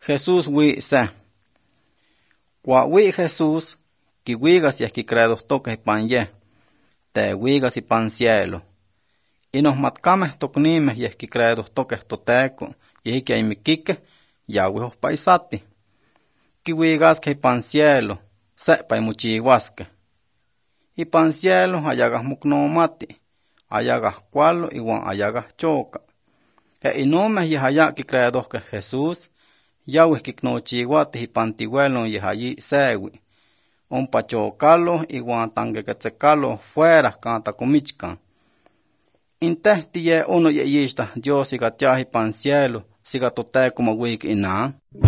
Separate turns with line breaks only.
Jesús wi'se. Cua wi Jesús, quiwigas yeh quicredohtoqueh ipan yeh, tewigas ipan cielo. Inohmatcameh tocnimeh yeh quicredohtoqueh Toteco, yeh iquia imiquiqueh, yauih ohpa isatih. Quiwigasqueh ipan cielo, se'pa imochiuasqueh. Ipan cielo ayagah mocnomati, ayagah cualo iuan ayagah choca. Inomeh yeh aya quicredohqueh Jesús, yauih quicnochiuatih ipan tiuelon yeh allí seui. Ompa chocaloh iuan tanquequetzecaloh fuera can tacomichcan. Inteh tiye ono yehyixtah Dios ica tiah ipan cielo, siga Toteco mowic inan.